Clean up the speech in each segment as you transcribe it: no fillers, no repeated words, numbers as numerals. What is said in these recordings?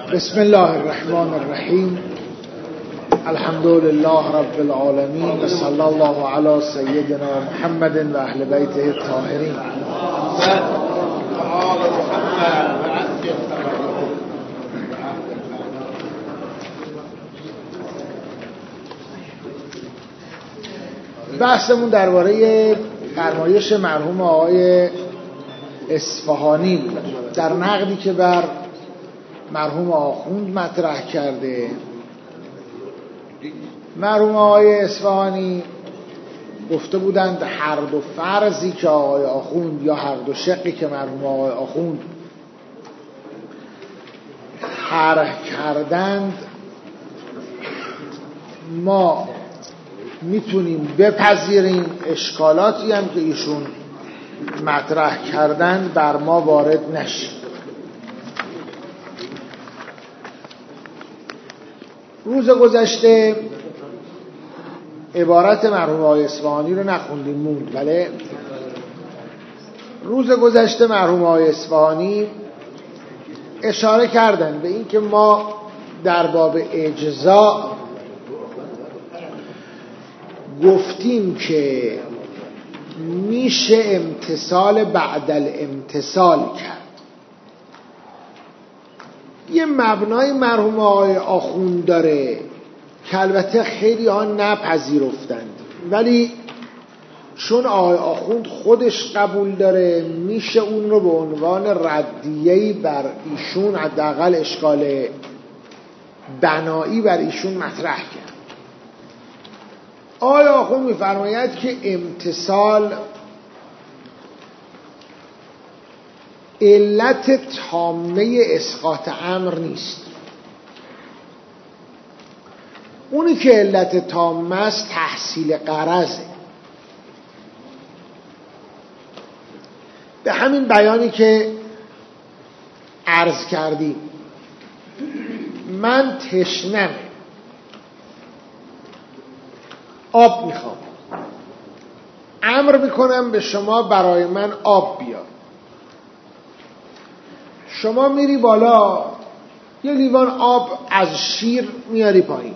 بسم الله الرحمن الرحیم. الحمد لله رب العالمین و صلی الله علی سیدنا محمد و اهل بیته الطاهرین. بحثمون درباره فرمایش مرحوم آقای اصفهانی بود در نقدی که بر مرحوم آخوند مطرح کرده. مرحوم آقای اصفهانی گفته بودند هر دو فرضی که آقای آخوند یا هر دو شقی که مرحوم آقای آخوند طرح کردند ما میتونیم بپذیریم، اشکالاتی هم که ایشون مطرح کردند بر ما وارد نشه. روز گذشته عبارت مرحوم آقای اصفهانی رو نخوندیم موند، ولی روز گذشته مرحوم آقای اصفهانی اشاره کردن به این که ما در باب اجزا گفتیم که میشه امتثال بعد الامتثال کرد. یه مبنای مرحوم آقای آخوند داره که البته خیلی ها نپذیرفتند، ولی چون آقای آخوند خودش قبول داره میشه اون رو به عنوان ردیه‌ای بر ایشون، حداقل اشکال بنایی بر ایشون مطرح کرد. آقای آخوند میفرماید که امتثال علت تامه اسقاط امر نیست. اونی که علت تامه است تحصیل غرضه. به همین بیانی که عرض کردیم، من تشنم، آب میخوام، امر میکنم به شما برای من آب بیار. شما میری بالا یه لیوان آب از شیر میاری پایین.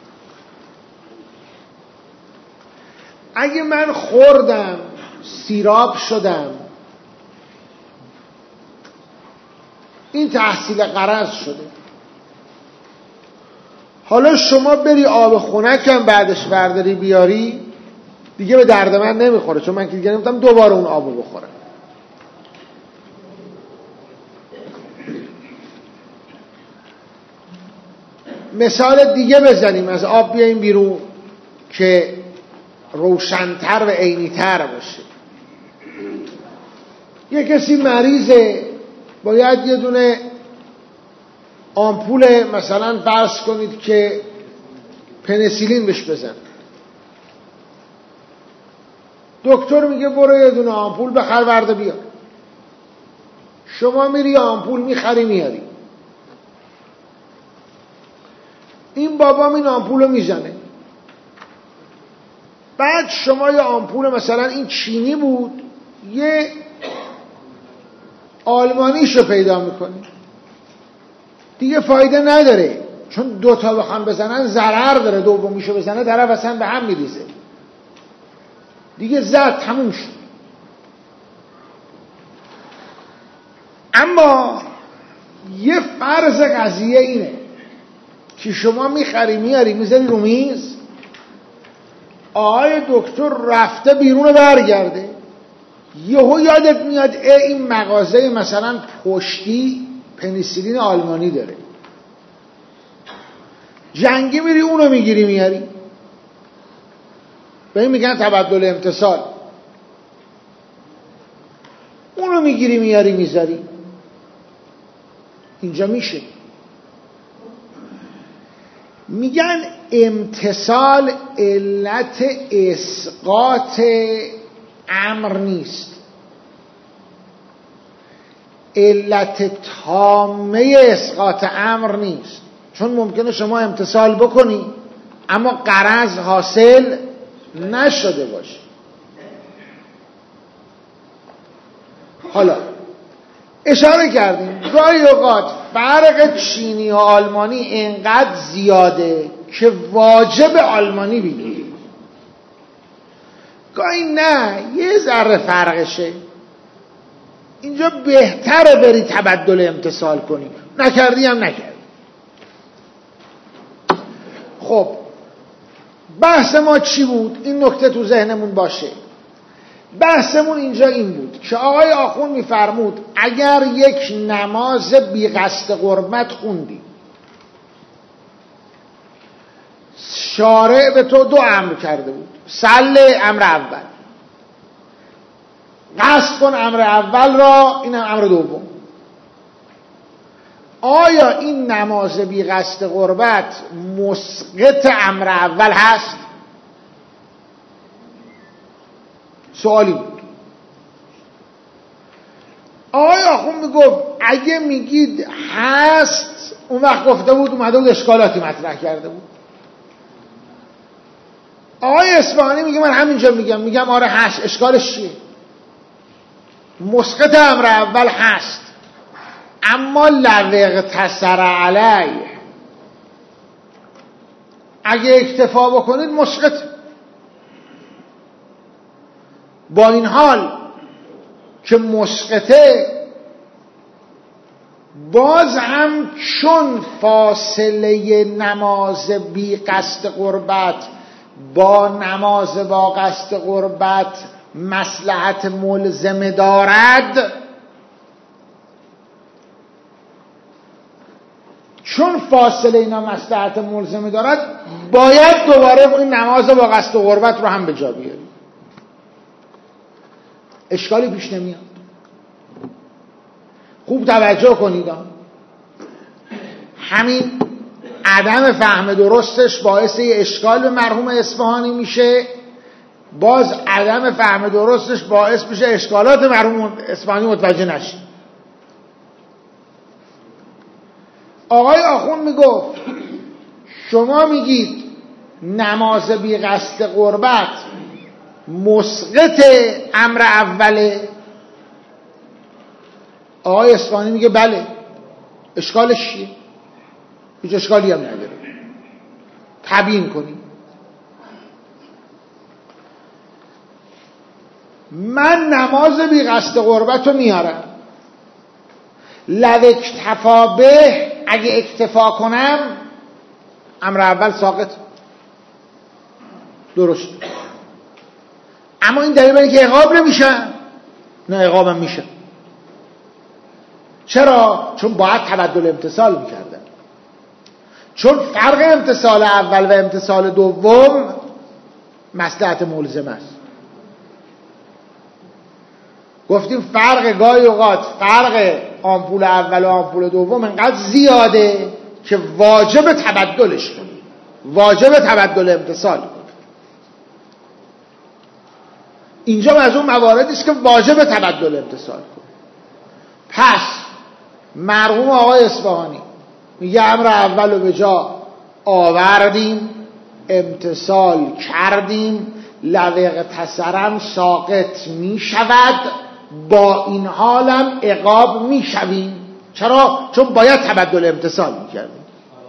اگه من خوردم سیراب شدم، این تحصیل غرض شده. حالا شما بری آب خنکم بعدش برداری بیاری، دیگه به درد من نمیخوره، چون من که دیگه نمیتونم دوباره اون آبو بخورم. مثال دیگه بزنیم، از آب بیاییم بیرون که روشن‌تر و عینی‌تر باشه. یه کسی مریضه، باید یه دونه آمپول مثلا فرض کنید که پنیسیلین بهش بزن. دکتر میگه برو یه دونه آمپول بخر ورده بیار. شما میری آمپول میخری میاری. این بابام این آمپول رو میزنه. بعد شما یه آمپول مثلا این چینی بود، یه آلمانیشو پیدا میکنی. دیگه فایده نداره، چون دوتا بخوام بزنن ضرر داره. دومیشو بزنه طرف اصلا به هم میریزه. دیگه زد تموم شد. اما یه فرض قضیه اینه که شما میخری میاری میذاری رو میز، آقای دکتر رفته بیرون برگرده، یهو یادت میاد این مغازه مثلا پشتی پنیسیلین آلمانی داره، جنگی میری اونو میگیری میاری. به این میگن تبدل امتثال. اونو میگیری میاری میذاری. اینجا میشه. میگن امتثال علت اسقاط امر نیست، علت تامه اسقاط امر نیست. چون ممکنه شما امتثال بکنی اما غرض حاصل نشده باشه. حالا اشاره کردیم گاهی اوقات فرق چینی و آلمانی اینقدر زیاده که واجب آلمانی بگیری، گاهی نه یه ذره فرقشه، اینجا بهتره بری تبدل امتثال کنی، نکردی هم نکردی. خب بحث ما چی بود؟ این نکته تو ذهنمون باشه. بحثمون اینجا این بود که آقای آخوند میفرمود اگر یک نماز بی قصد قربت خوندی، شارع به تو دو امر کرده بود، صل امر اول، قصد کن امر اول را، این امر دوم. آیا این نماز بی قصد قربت مسقط امر اول هست؟ سوالی بود. آقای آخوند میگفت اگه میگید هست، اون وقت گفته بود اومده بود اشکالاتی مطرح کرده بود. آقای اصفهانی میگه من همینجا میگم آره هست، اشکالش چیه؟ مسقط امر اول هست، اما لو اقتصر علیه، اگه اکتفا بکنید مسقط. با این حال که مسقطه، باز هم چون فاصله نماز بی قصد قربت با نماز با قصد قربت مصلحت ملزمه دارد، چون فاصله اینا مصلحت ملزمه دارد، باید دوباره این نماز با قصد قربت رو هم به جا بیاریم. اشکالی پیش نمیاد. خوب توجه کنید، همین عدم فهم درستش باعث یه اشکال به مرحوم اصفهانی میشه، باز عدم فهم درستش باعث میشه اشکالات مرحوم اصفهانی متوجه نشه. آقای آخوند میگفت شما میگید نماز بی قصد قربت مسقط امر اوله، آقای اصفهانی میگه بله. اشکالش چیه؟ هیچ اشکالی هم نداره، تبیین کنیم. من نماز بی قصد قربت رو میارم، لو اکتفا به، اگه اکتفا کنم امر اول ساقط، درست. اما این دلیل اینه که عقاب نمیشن؟ نه، عقابم میشن. چرا؟ چون باید تبدل امتثال میکردن، چون فرق امتثال اول و امتثال دوم مصلحت ملزم است. گفتیم فرق گاهی اوقات فرق آمپول اول و آمپول دوم انقدر زیاده که واجب تبدلش کنی، واجب تبدل امتثال کنی. اینجا از اون مواردی است که واجب تبدل امتثال کنی. پس مرحوم آقای اصفهانی میگه امر اول رو به جا آوردیم، امتثال کردیم، لو اقتصرم ساقط می شود، با این حالم عقاب می شویم. چرا؟ چون باید تبدل امتثال می کردیم.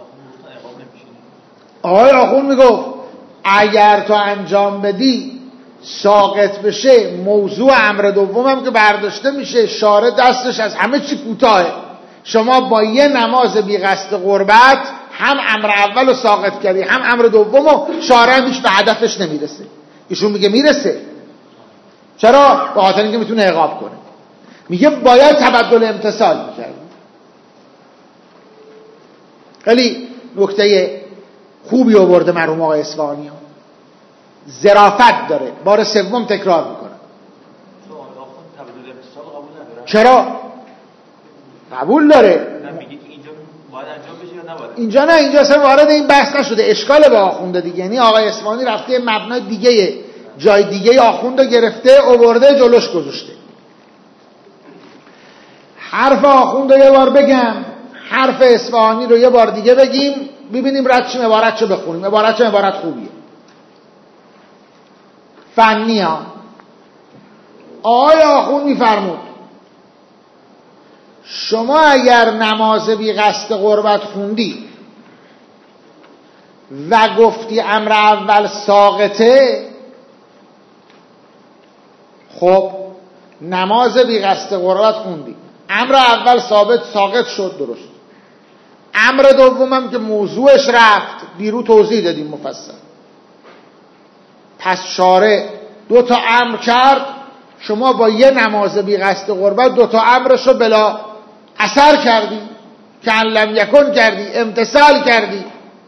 آقای آخوند می گفت اگر تو انجام بدی ساقط بشه، موضوع امر دومم که برداشته میشه، شارع دستش از همه چی کوتاهه. شما با یه نماز بی قصد قربت هم امر اول رو ساقط کردی، هم امر دوم رو، شارع هیچ به هدفش نمیرسه. ایشون میگه میرسه. چرا؟ به خاطر اینکه میتونه عقاب کنه. میگه باید تبدل امتثال میکرد. خیلی نکته خوبی آورده مرحوم آقای اصفهانی، ظرافت داره. بار سوم تکرار میکنه. چرا؟ قبول داره. اینجا نه، اینجا اصلا وارد این بحث نشده، اشکال به آخونده دیگه. یعنی آقای اصفهانی رفته مبنای دیگه، جای دیگه آخونده گرفته آورده جلوش گذاشته. حرف آخونده یه بار بگم، حرف اصفهانی رو یه بار دیگه بگیم، ببینیم رد چیم عبارت چه بخونیم. عبارت چه عبارت خوبیه، فنی ها. آقای آخوند میفرمود شما اگر نماز بی قصد قربت خوندی و گفتی امر اول ساقطه، خب نماز بی قصد قربت خوندی، امر اول ساقط شد، درست. امر دومم که موضوعش رفت، دیرو توضیح دادیم مفصل. پس شارع 2 امر کرد، شما با یه نماز بی قصد قربت 2 امرشو بلا اثر کردی، که ان لم یکن کردی، امتثال کردی.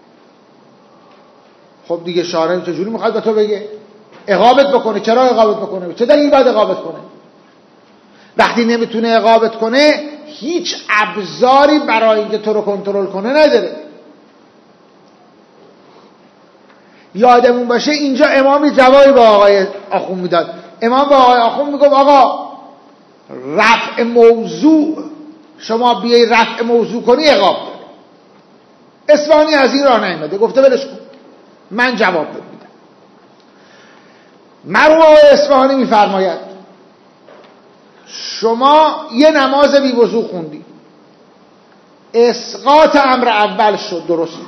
خب دیگه شارع چجوری میخواد به تو بگه؟ اقامت بکنه. چرا اقامت بکنه؟ چه دلیلی باید اقامت کنه؟ وقتی نمیتونه اقامت کنه، هیچ ابزاری برای اینکه تو رو کنترل کنه نداره. یادمون باشه اینجا امامی جوابی با آقای آخوند میداد. امام با آقای آخوند میگفت آقا رفع موضوع، شما بیایی رفع موضوع کنی عقاب داره. اصفهانی از این راه نیامده، گفته ولش کن، من جواب میدم. مرحوم آقای اصفهانی میفرماید شما یه نماز بی وضو خوندی، اسقاط امر اول شد، درست،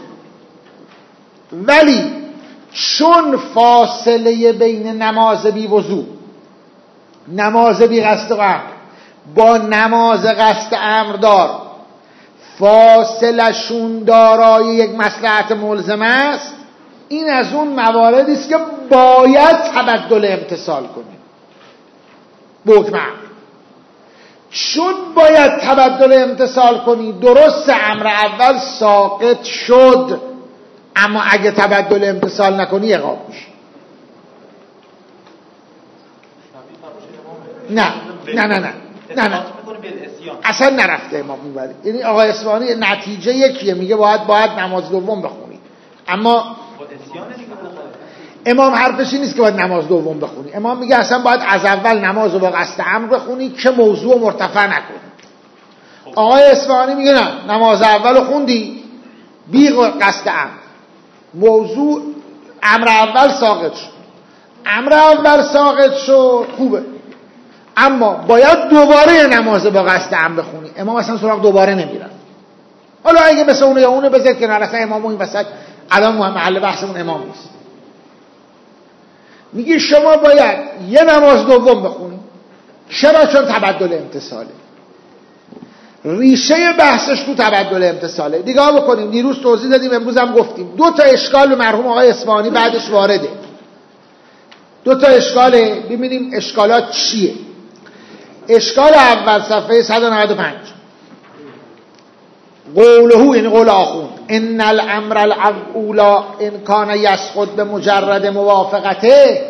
ولی چون فاصله بین نماز بی وضو، نماز بی قصد امر با نماز قصد امر دار فاصله شون دارای یک مصلحت ملزم است، این از اون مواردی است که باید تبدل امتثال کنی به حکم امر. چون باید تبدل امتثال کنی، درست امر اول ساقط شد، اما اگه تبدل امتثال نکنی عقاب میشه. نه اصلا نرفته امام میبره. یعنی آقای اصفهانی نتیجه یکیه، میگه باید نماز دوم بخونی، اما امام حرفش نیست که باید نماز دوم بخونی. امام میگه اصلا باید از اول نماز رو با قصد امر بخونی که موضوع مرتفع نکنی. آقای اصفهانی میگه نه، نماز اول رو خوندی بی قصد امر، موضوع امر اول ساقط شد. امر اول ساقط شد خوبه، اما باید دوباره نماز با قصد امر بخونی. امام اصلا سراغ دوباره نمیرن. حالا اگه مثل اونه یا اونه بذار کنار، اصلا امام این وسط الان محل بحثمون امام نیست. میگی شما باید یه نماز دوم بخونی. چرا؟ چون تبدل امتثاله. ریشه بحثش تو تبدل امتثاله. دیگه بکنیم، دیروز توضیح دادیم، امروز هم گفتیم. 2 اشکال مرحوم آقای اصفهانی بعدش وارده. 2 اشکاله، ببینیم اشکالات چیه. اشکال اول صفحه 195 قوله، یعنی قول آخوند، ان الامر الاولا ان کان یسقط به مجرد موافقته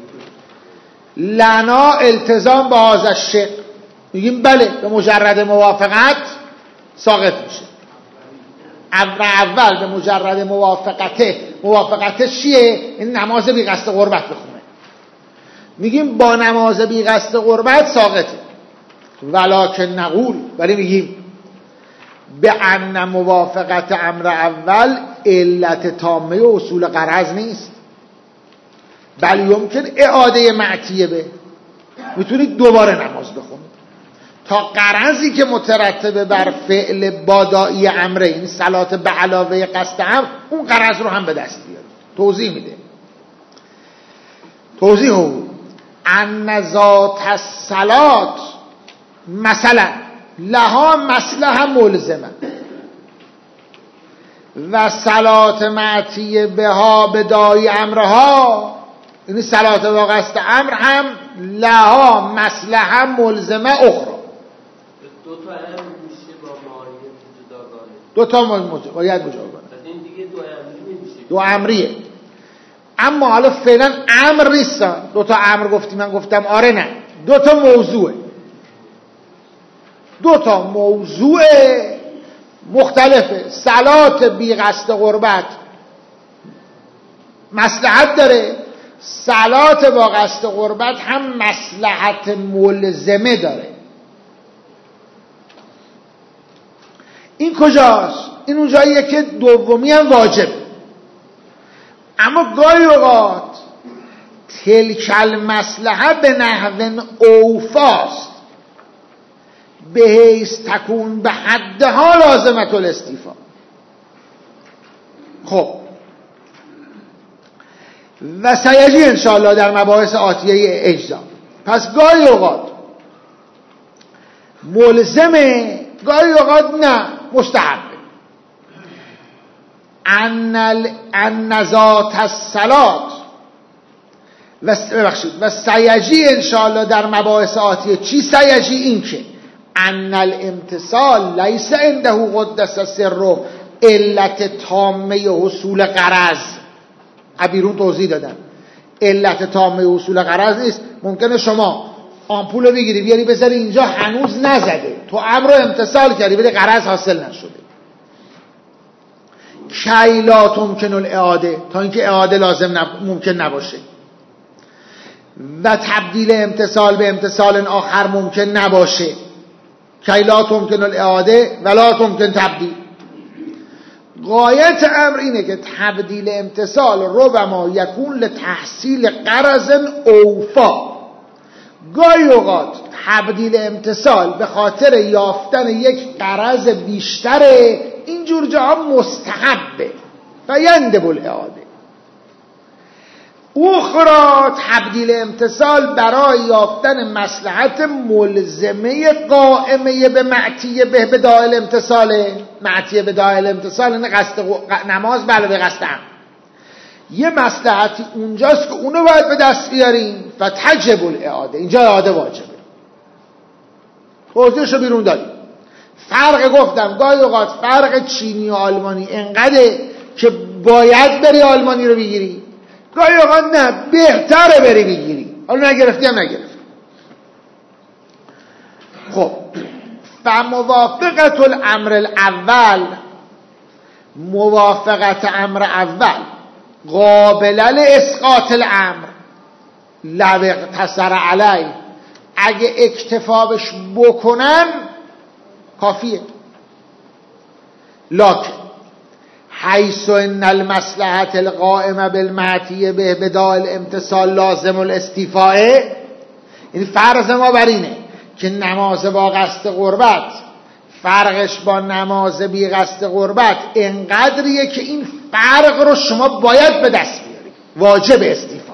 لنا التزام به هذا الشق. میگیم بله، به مجرد موافقت ساقط میشه. امر اول به مجرد موافقته، موافقتش چیه؟ این نماز بی قصد قربت بخونه. میگیم با نماز بی قصد قربت ساقطه. ولکن نقول، ولی میگیم به ان موافقت امر اول علت تامه و اصول غرض نیست، بل یمکن اعاده معتیه به، میتونید دوباره نماز بخونید تا غرضی که مترتبه بر فعل بادائی امره، این صلات به علاوه قصد امر، اون غرض رو هم به دست بیارید. توضیح میده. توضیح ان ذات الصلات مثلا لها مصلحه ملزمه و صلات معتیه بها بدای امرها، یعنی صلات با قصد امر هم لها مصلحه ملزمه اخرى. 2 تا امر میشه با معایه جداگانه، 2 تا باید جداگانه، این دیگه 2 امری نمیشه، 2 امریه. اما حالا فعلا امر نیستن. 2 تا امر گفتی، من گفتم آره نه، 2 تا موضوعه. 2 تا موضوع مختلفه. صلات بی قصد قربت مصلحت داره، صلات با قصد قربت هم مصلحت ملزمه داره. این کجاست؟ این اون جاییه که دومی هم واجب، اما گاهی اوقات تلک المصلحه به نحو اوفاست، به حیث تکون به حدها لازمت الاستیفا. خب و سیجی انشاءالله در مباحث آتیه اجزا. پس گاهی اوقات ملزمه، گاهی اوقات نه، مستحبه. ان ذات الصلات و سیجی انشاءالله در مباحث آتیه. چی سیجی؟ این که ان الامتصال لیس عنده قدس سر علت تامه حصول غرض. عبیرون توضیح دادن علت تامه حصول غرض نیست. ممکنه شما آمپول رو بگیری بیاری بذاری اینجا هنوز نزده، تو امر رو امتصال کردی ولی غرض حاصل نشده. کی لا تمکن الاعاده، تا اینکه اعاده لازم ممکن نباشه. و تبدیل امتصال به امتصال آخر ممکن نباشه. کی لا تمکن الاعاده ولا تمکن تبدیل. غایت امر اینه که تبدیل امتصال ربما یکون لتحصیل غرض اوفا. گاهی اوقات تبدیل امتصال به خاطر یافتن یک غرض بیشتره، اینجور جاها مستحبه و یندب الاعاده. اخرى تبدیل امتصال برای یافتن مصلحت ملزمه قائمه به معتیه به بدایل امتصاله. معتیه به بدایل امتصال اینه قصد نماز بله به قصد هم. یه مصلحتی اونجاست که اونو باید به دست بیاریم و تجب الاعاده. اینجا اعاده واجبه. توضیحشو بیرون داریم. فرق گفتم گاهی اوقات فرق چینی و آلمانی انقدره که باید بری آلمانی رو بگیری، گاهی اوقات نه بهتره بری بگیری. حالا نگرفتی هم نگرفتی. خب فموافقت الامر الاول، موافقت امر اول قابل لاسقاط الامر لو اقتصر علی، اگه اکتفابش بکنن کافیه. لکن حیث ان المصلحت القائمه بالمعتیه به بدال امتصال لازم الاستیفاء. این فرض ما بر اینه که نماز با قصد قربت فرقش با نماز بی قصد قربت انقدریه که این فرق رو شما باید به دست بیاری، واجب استیفا.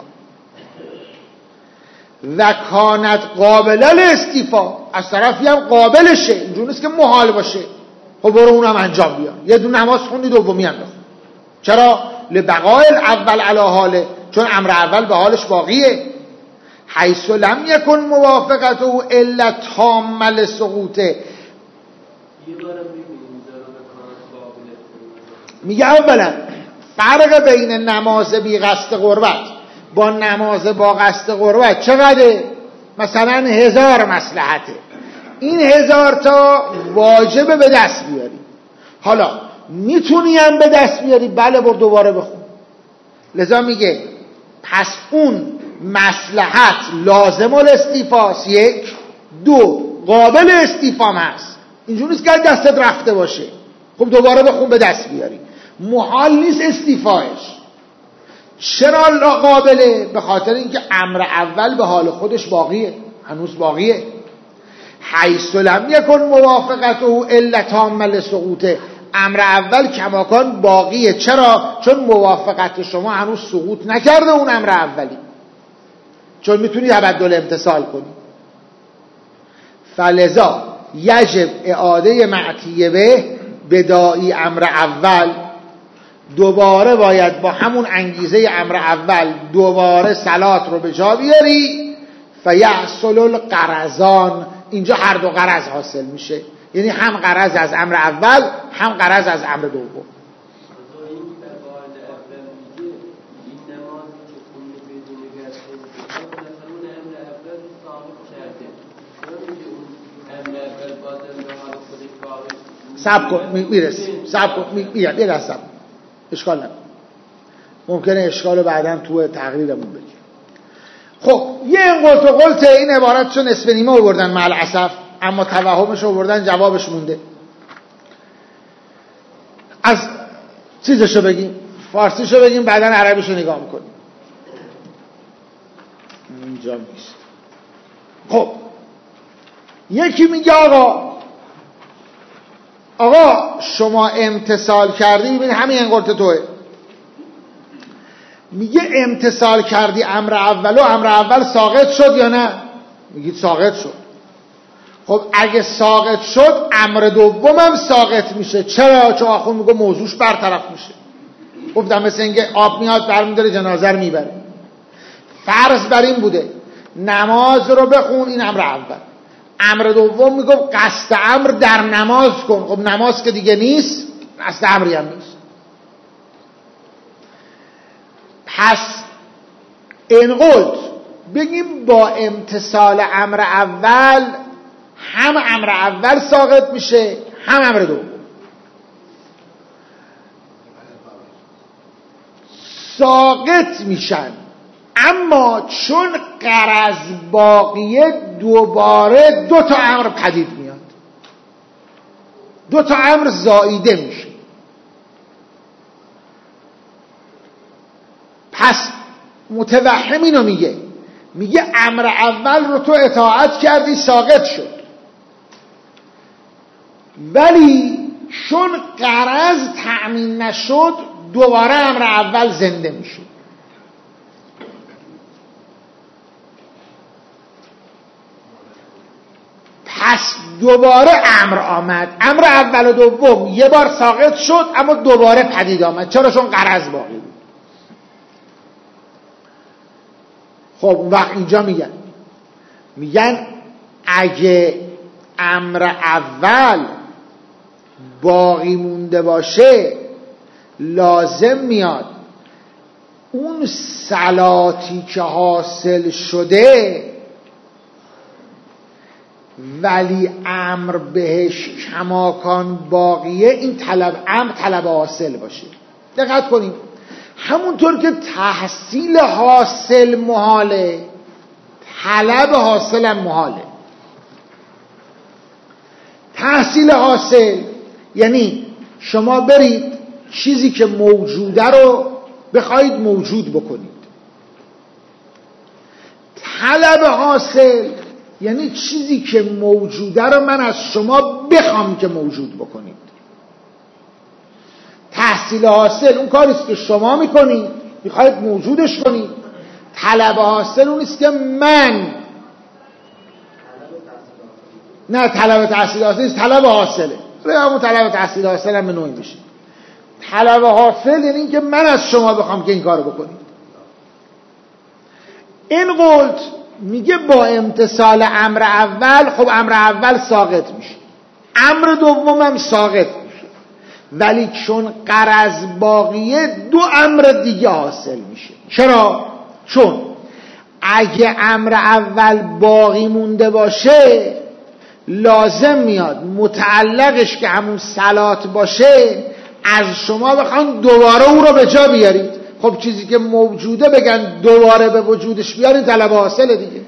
و کانت قابل الاستیفا، از طرفی هم قابلشه، اینجور نیست که محال باشه. خب برو اونم انجام بیار. یه دو نماز خوندی دومی هم بخون. چرا؟ لبقای الاول علی حاله، چون امر اول به حالش باقیه. حیث لم یکن موافقته الا تام لسقوطه. میگه اولا فرق بین نماز بی قصد قربت با نماز با قصد قربت چقدره؟ مثلا 1000 مصلحته. این 1000 تا واجبه به دست بیاری. حالا میتونی هم به دست بیاری، بله بر دوباره بخون. لذا میگه پس اون مصلحت لازم الاستیفاست، 1 2 قابل استیفام هست. اینجوری نیست که دستت رفته باشه. خب دوباره بخون به دست بیاری. محال نیست استیفایش. چرا قابله؟ به خاطر اینکه امر اول به حال خودش باقیه، هنوز باقیه. حیث لم یکن موافقته الا تام لسقوطه، امر اول کماکان باقیه. چرا؟ چون موافقت شما هنوز سقوط نکرده اون امر اولی، چون میتونی تبدل امتصال کنی. فلذا یجب اعاده معتیه به بدائی امر اول. دوباره باید با همون انگیزه امر اول دوباره صلات رو به جا بیاری. فیحصل الغرضان، اینجا هر دو غرض حاصل میشه، یعنی هم غرض از امر اول هم غرض از امر دوم. صبر کن میرسیم، صبر کن میاد یه لحظه، اشکال نداره، ممکنه اشکال رو بعداً تو تقریرمون بگیم. خب یه قلت و قلت این عبارت چون نصف نیمه آوردن مع الاسف، اما توهمش آوردن جوابش مونده. از چیزشو بگیم، فارسیشو بگیم، بعداً عربیشو نگاه میکنیم. اینجا نیست. خب یکی میگه آقا شما امتثال کردی، ببین همین انقلت توه. میگه امتثال کردی امر اول و امر اول ساقط شد یا نه؟ میگید ساقط شد. خب اگه ساقط شد امر دوم هم ساقط میشه. چرا؟ چون آخون میگه موضوعش برطرف میشه. گفتم مثل اینکه آب میاد برمیداره جنازه رو میبره. فرض بر این بوده نماز رو بخون، این امر اول. امر دوم میگه قصد امر در نماز کن. خب نماز که دیگه نیست، قصد امری هم نیست. پس انقلت بگیم با امتثال امر اول هم امر اول ساقط میشه هم امر دوم. ساقط میشن، اما چون غرض باقیه دوباره دو تا امر پدید میاد، دو تا امر زائیده میشه. پس متوهم اینو میگه امر اول رو تو اطاعت کردی ساقط شد، ولی چون غرض تأمین نشد دوباره امر اول زنده میشه. پس دوباره امر آمد، امر اول و دوم یه بار ساقط شد اما دوباره پدید آمد. چرا؟ چون غرض باقی بود. خب اون وقت اینجا میگن اگه امر اول باقی مونده باشه لازم میاد اون صلاتی که حاصل شده ولی امر بهش کماکان باقیه، این امر طلب حاصل باشه. دقت کنیم همونطور که تحصیل حاصل محاله، طلب حاصل هم محاله. تحصیل حاصل یعنی شما برید چیزی که موجوده رو بخواید موجود بکنید. طلب حاصل یعنی چیزی که موجوده رو من از شما بخوام که موجود بکنید. تحصیل حاصل اون کاریست که شما میکنید، میخواید موجودش کنید. طلب حاصل اونیست که من نه طلب تحصیل حاصل نیست، طلب حاصله. همون طلب تحصیل حاصل هم به نوعی میشه. طلب حاصل یعنی این که من از شما بخوام که این کارو بکنید. این قلت میگه با امتثال امر اول، خب امر اول ساقط میشه، امر دوم هم ساقط میشه، ولی چون غرض باقیه دو امر دیگه حاصل میشه. چرا؟ چون اگه امر اول باقی مونده باشه لازم میاد متعلقش که همون صلات باشه از شما بخوان دوباره او رو به جا بیارید. خب چیزی که موجوده بگن دوباره به وجودش بیارید، طلب حاصله دیگه.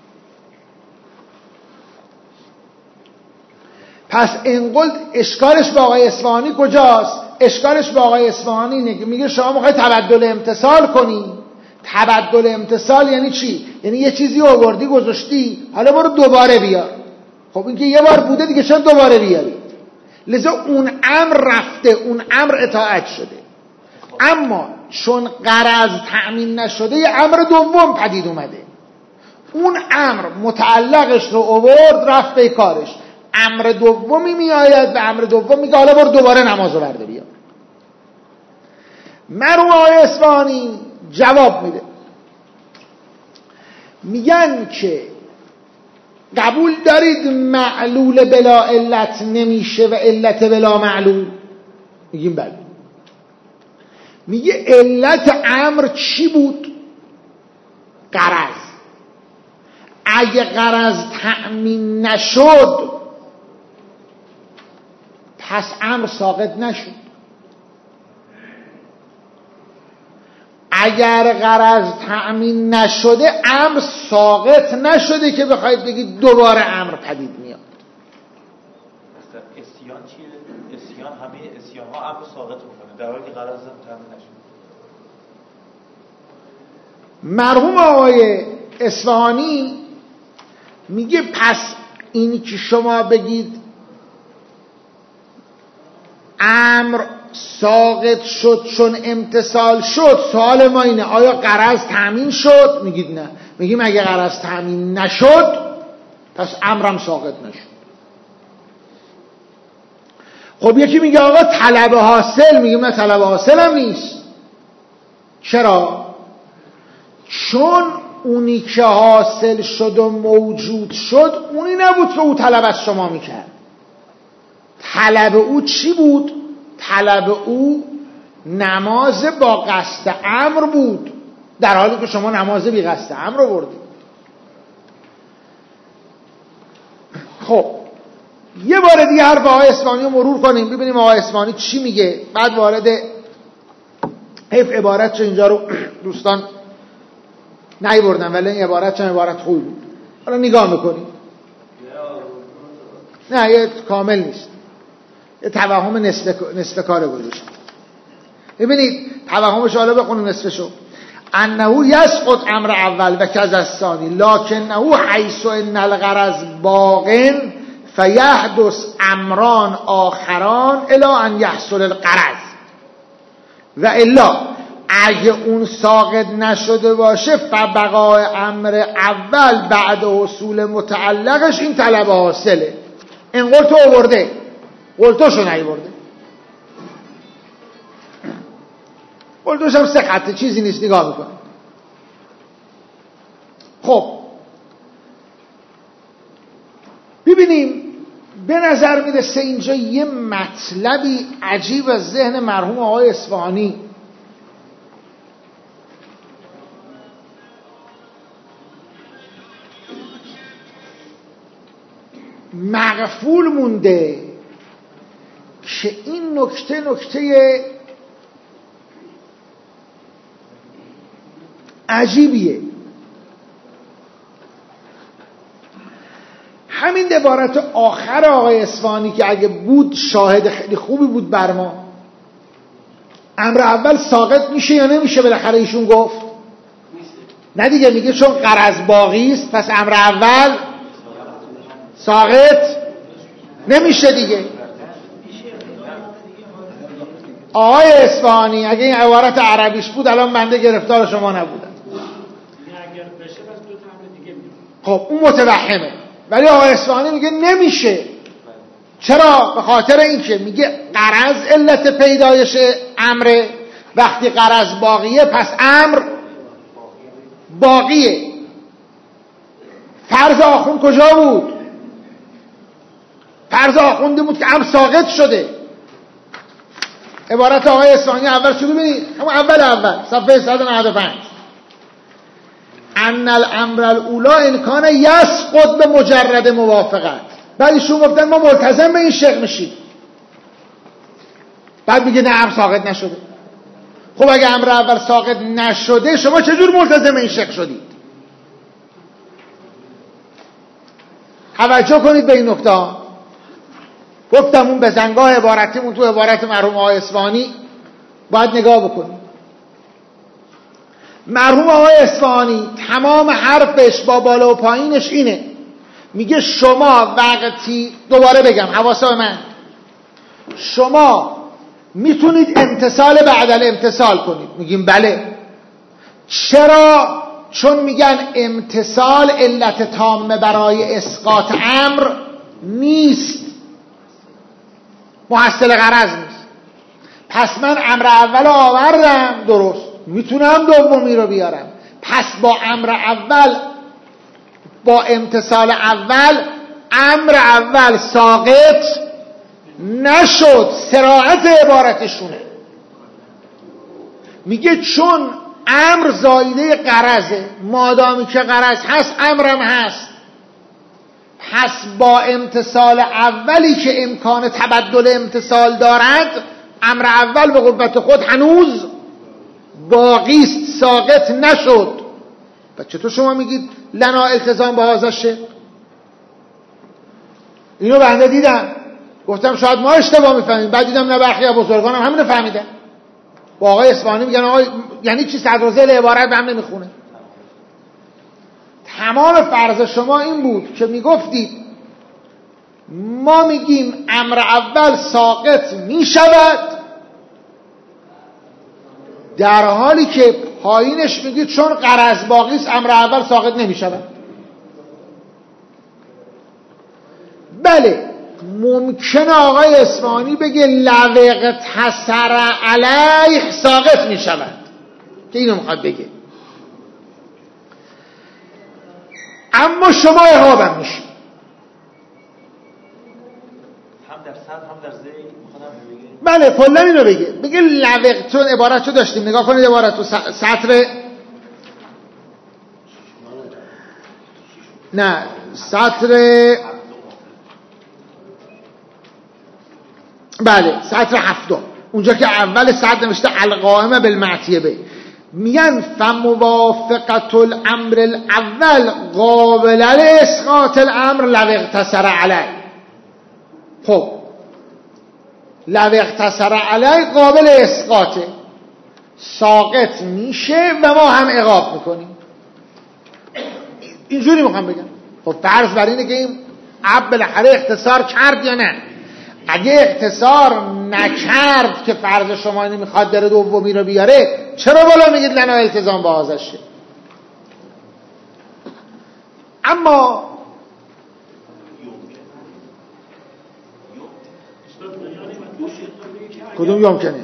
پس انقلت اشکالش با آقای اصفهانی کجاست؟ اشکالش با آقای اصفهانی اینه که میگه شما میخوای تبدل امتثال کنی. تبدل امتثال یعنی چی؟ یعنی یه چیزی آوردی گذاشتی، حالا برو دوباره بیار. خب این که یه بار بوده دیگه، چون دوباره بیاری؟ لذا اون امر رفته، اون امر اطاعت شده. اما چون غرض تأمین نشده یه امر دوم پدید اومده، اون امر متعلقش رو آورد رفت به کارش. امر دومی میآید و امر دوم میگه حالا برو دوباره نمازو برده بیا. مرحوم آقای اصفهانی جواب میده، میگن که قبول دارید معلول بلا علت نمیشه و علت بلا معلول؟ میگیم بله. میگه علت امر چی بود؟ غرض. اگه غرض تأمین نشد پس امر ساقط نشد. اگر غرض تأمین نشده امر ساقط نشده که بخواید بگید دوباره امر پدید میاد. اسیان چیه؟ اسیان همه اسیان ها امر ساقط میکنه در حالی که غرض تأمین نشده. مرحوم آقای اصفهانی میگه پس این که شما بگید امر ساقط شد چون امتثال شد، سوال ما اینه آیا غرض تامین شد؟ میگید نه. میگیم اگه غرض تامین نشد پس امرم ساقط نشد. خب یکی میگه آقا طلب حاصل، میگیم نه طلب حاصل هم نیست. چرا؟ چون اونی که حاصل شد و موجود شد اونی نبود که او طلب از شما میکرد. طلب او چی بود؟ طلب او نماز با قصد امر بود، در حالی که شما نماز بی قصد امر رو بردید. خب یه بار دیگه حرف آقای اصفهانی رو مرور کنیم ببینیم آقای اصفهانی چی میگه، بعد وارد حیف عبارت چه اینجا رو دوستان نیاوردن ولی این عبارت چه عبارت خوبی بود. حالا نگاه میکنیم. نه یه کامل نیست، یه توهم نصف کار گذاشت. ببینید توهمش حالا بخونیم نصفشو. انه یسقط امر اول و کذ الثانی لکنه حیث ان الغرض باقٍ فیحدث امران آخران الی ان یحصل الغرض، و الا اگه اون ساقط نشده باشه فبقاء امر اول بعد حصول متعلقش این طلب حاصله. این قلتو آورده، قلتوشو نیورده. قلتوش هم 3 خطه، چیزی نیست، نگاه میکنه. خب ببینیم به نظر میرسه اینجا یه مطلبی عجیب از ذهن مرحوم آقای اصفهانی مغفول مونده که این نکته عجیبیه. همین عبارت آخر آقای اصفهانی که اگه بود شاهد خیلی خوبی بود بر ما. امر اول ساقط میشه یا نمیشه؟ بالاخره ایشون گفت نه دیگه، میگه چون غرض باقی است پس امر اول ساقط نمیشه دیگه. آقای اصفهانی اگه این عبارت عربیش بود الان بنده گرفتار شما نبودم. خب اون متوهمه، ولی آقای اصفهانی میگه نمیشه. چرا؟ به خاطر اینکه میگه غرض علت پیدایش امره، وقتی غرض باقیه پس امر باقیه. فرض آخوند کجا بود؟ فرض آخوندی بود که امر ساقط شده. عبارت آقای اصفهانی اول شروع ببینید، همون اول صفحه 195 ان الامر الاولی ان کان یسقط به مجرد موافقت. بعد ایشون گفتن ما ملتزم به این شق میشیم، بعد میگه نه امر ساقط نشده. خب اگه امر اول ساقط نشده شما چجور ملتزم به این شق شدید؟ توجه کنید به این نکته. گفتم اون بزنگاه عبارتیمون تو عبارت مرحوم آقای اصفهانی باید نگاه بکنید. مرحوم آقای اصفهانی تمام حرفش با بالا و پایینش اینه، میگه شما وقتی، دوباره بگم حواسا من، شما میتونید امتثال بعد الامتثال کنید. میگیم بله. چرا؟ چون میگن امتثال علت تامه برای اسقاط امر نیست، محصل غرض نیست. پس من امر اول آوردم، درست، میتونم دومی رو بیارم. پس با امر اول، با امتثال اول، امر اول ساقط نشد. صراحت عبارتشونه. میگه چون امر زایده غرضه، مادامی که غرض هست امرم هست، پس با امتثال اولی که امکان تبدل امتثال دارد امر اول به قوت خود هنوز باقی است، ساقط نشد. و چطور شما میگید لنا التزام با هذا الشیء؟ اینو بنده دیدم، گفتم شاید ما اشتباه میفهمیم، بعد دیدم نه برخی از بزرگانم همینو فهمیدن. با آقای اصفهانی میگن آقا یعنی چی صدرزل عبارت به هم نمیخونه. تمام فرض شما این بود که میگفتید ما میگیم امر اول ساقط میشود، در حالی که پایینش میگید چون غرض باقی است امر اول ساقط نمیشود. بله ممکنه آقای اصفهانی بگه لو اقتصر علیه ساقط میشود، که اینو میخواد بگه، اما شما اعرابم میشید. هم در صد هم در زی میخوام بله بگه. کلا اینو بگه لو، چون عبارتشو داشتیم، نگاه کنید عبارتو، سطر نه سطر بله سطر 7 اونجا که اول سطر نوشته القائمه بالمعتیه به، میگن فموافقت الامر الاول قابل لاسقاط الامر لو اقتصر علیه. خب لو اقتصر علیه قابل اسقاطه، ساقط میشه و ما هم عقاب میکنیم. اینجوری میخوام بگم. خب فرض بر اینه که این عب بالاخره اختصار کرد یا نه. اگه اختصار نکرد که فرض شما اینو میخواد داره دومی رو بیاره، چرا بالا میگید لنا التزام با آزشه؟ اما کدوم یمکنه؟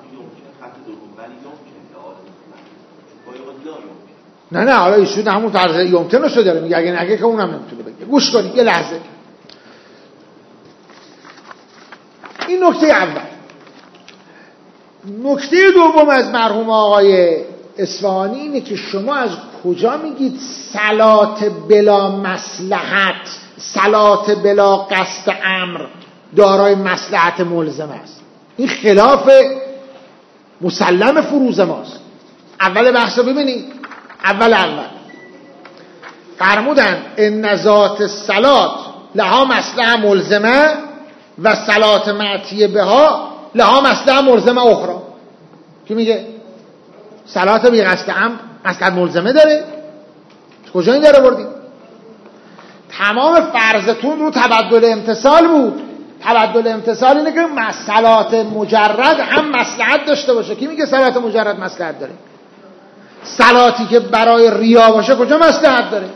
نه حالا ایشون همون طرز یمکنه شو داره میگه، اگه نگه که اونم نمیتونه بگه. گوش کنید یه لحظه. این نکته اول. نکته دوم از مرحوم آقای اصفهانی اینه که شما از کجا میگید صلات بلا مصلحت، صلات بلا قصد امر دارای مصلحت ملزم است؟ این خلاف مسلم فروض ماست. اول بحث رو ببینید. اول فرمودن ان ذات الصلات لها مصلحه ملزمه و صلات معتیه بها لها مصلحه ملزمه اخرى. کی میگه صلات بی قصد امر مصلحت ملزمه داره؟ کجا این داره بردیم؟ تمام فرضتون رو تبدل امتصال بود. تبدل امتصال اینه که صلات مجرد هم مصلحت داشته باشه. کی میگه صلات مجرد مصلحت داره؟ صلاتی که برای ریا باشه کجا مصلحت داره؟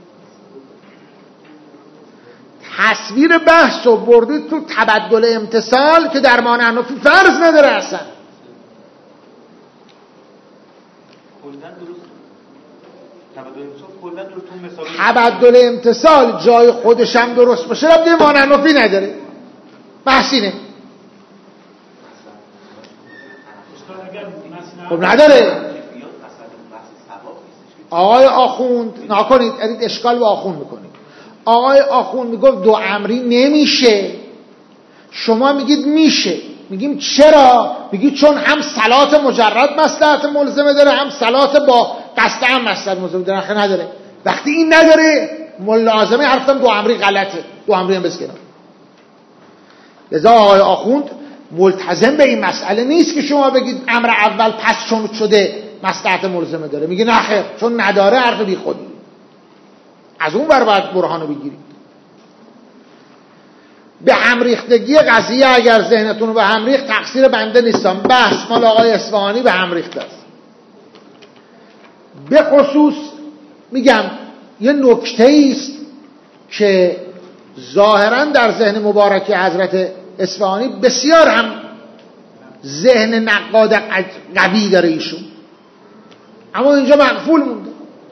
تصویر بحث رو بردید تو تبدل امتصال که در مانع حنفی فرض نداره اصلا. تبدل امتصال جای خودش هم درست باشه ربطی به مانع حنفی نداره. بحثینه. خب نداره. آقای آخوند نکنید، ادید اشکال با آخوند میکنید. آقای آخوند میگفت دو امری نمیشه، شما میگید میشه. میگیم چرا؟ میگید چون هم صلات مجرد مصلحت ملزمه داره، هم صلات با قصد هم مصلحت ملزمه داره. آخه نداره. وقتی این نداره لازمه حرفتم دو امری غلطه، دو امری هم بسکنم. لذا آقای آخوند ملتزم به این مسئله نیست که شما بگید امر اول پس چون شده مصلحت ملزمه داره. میگه نه خیر، چون نداره حرف بی خودی. از اون بر باید برهانو بگیرید. به هم ریختگی قضیه اگر ذهنتون رو به هم ریخت تقصیر بنده نیستم، بحث مال آقای اصفهانی به هم ریخته است. به خصوص میگم یه نکته است که ظاهرا در ذهن مبارک حضرت اصفهانی بسیار هم ذهن نقاد قوی داره ایشون، اما اینجا مغفول مونده.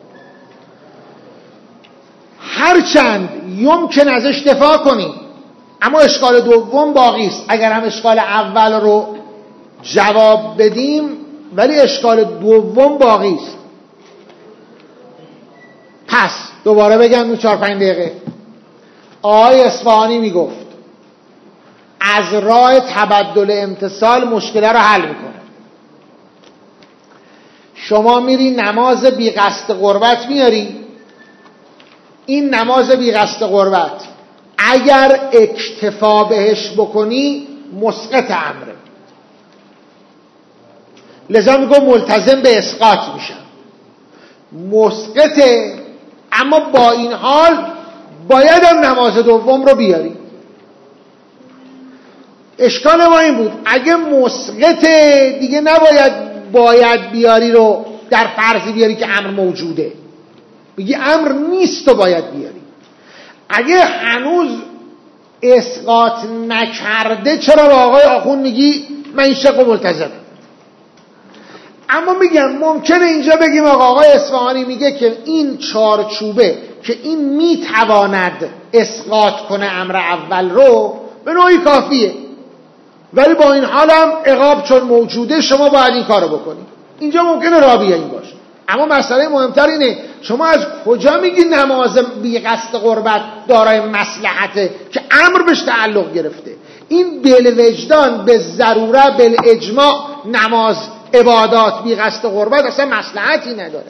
هرچند یمکن ازش دفاع کنیم، اما اشکال دوم باقی است. اگر هم اشکال اول رو جواب بدیم ولی اشکال دوم باقی است. پس دوباره بگم 4-5 دقیقه. آقای اصفهانی میگفت از راه تبدل امتصال مشکل رو حل میکنه. شما میری نماز بی قصد قربت میاری، این نماز بی قصد قربت اگر اکتفا بهش بکنی مسقط امره، لذا میگم ملتزم به اسقاط میشن. مسقطه، اما با این حال باید هم نماز دوم رو بیاری. اشکال ما این بود اگه مسقط دیگه باید بیاری رو در فرضی بیاری که امر موجوده، بگی امر نیست و باید بیاری. اگه هنوز اسقاط نکرده چرا با آقای آخوند میگی من شق و ملتزم؟ اما میگم ممکنه اینجا بگیم آقای اصفهانی میگه که این چارچوبه که این میتواند اسقاط کنه امر اول رو به نوعی کافیه، ولی با این حال هم عقاب چون موجوده شما باید این کارو بکنید. اینجا ممکنه رابیه این باشه، اما مسئله مهمتر اینه شما از کجا میگی نماز بی قصد قربت دارای مصلحته که امر بهش تعلق گرفته؟ این بالوجدان به ضروره بالاجماع نماز عبادات بی قصد قربت اصلا مصلحتی نداره.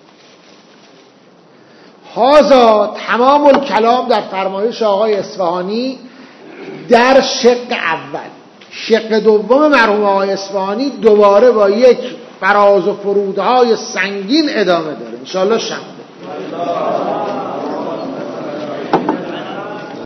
هذا تمام الکلام در فرمایش آقای اصفهانی در شق اول. شق دوم مرحوم آقای اصفهانی دوباره با یک فراز و فرودهای سنگین ادامه داره. انشاءالله شنبه.